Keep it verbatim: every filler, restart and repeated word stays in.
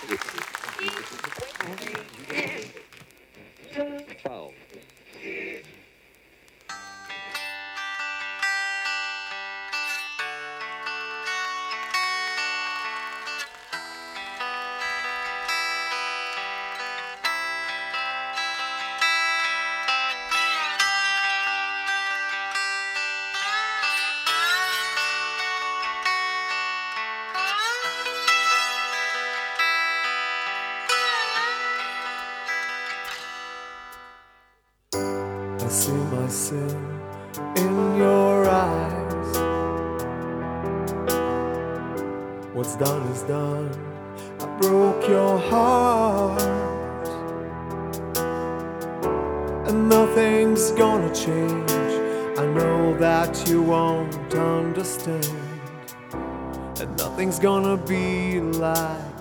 I see my sin in your eyes. What's done is done. I broke your heart, and nothing's gonna change. I know that you won't understand, and nothing's gonna be like